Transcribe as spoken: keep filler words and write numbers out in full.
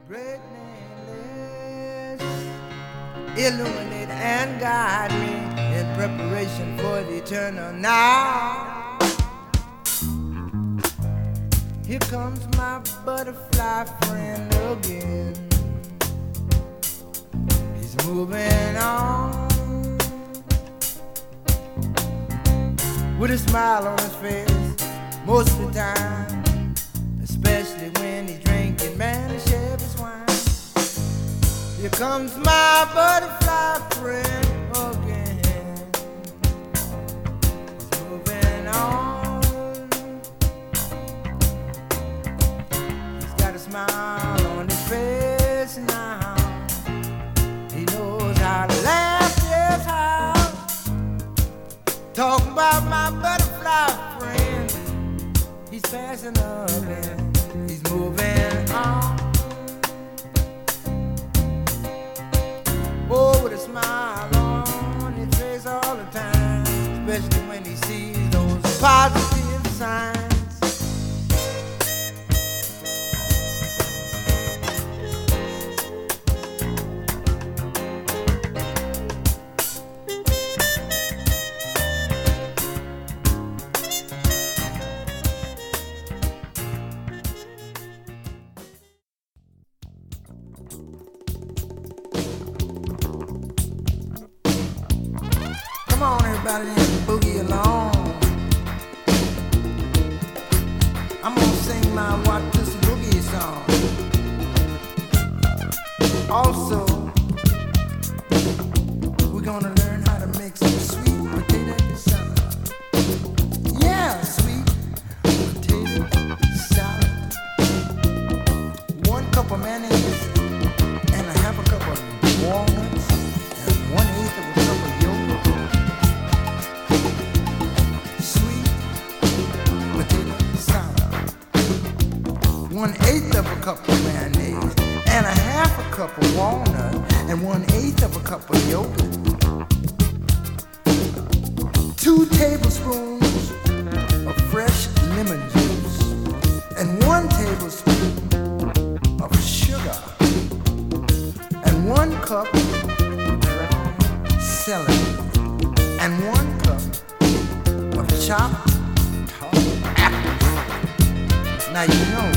Great nameless, illuminate and guide me in preparation for the eternal now. Here comes my butterfly friend again. He's moving on with a smile on his face most of the time, especially when he's drinking Manischewitz wine. Here comes my butterfly friend again. He's moving on. He's got a smile on his face now. He knows how to laugh, yes, how. Talking about my butterfly friend. He's passing up and he's moving on. Oh, with a smile on his face all the time, especially when he sees those positive signs. Come on, everybody, and boogie along. I'm gonna sing my What This Boogie song. Also, we're gonna learn how to make some sweet potato salad. Yeah, sweet potato salad. One cup of mayonnaise and a half a cup of walnuts and one eighth of a cup of yogurt. One eighth of a cup of mayonnaise and a half a cup of walnut and one eighth of a cup of yogurt. Two tablespoons of fresh lemon juice and one tablespoon of sugar and one cup of dry celery and one cup of chopped tart apples. Now you know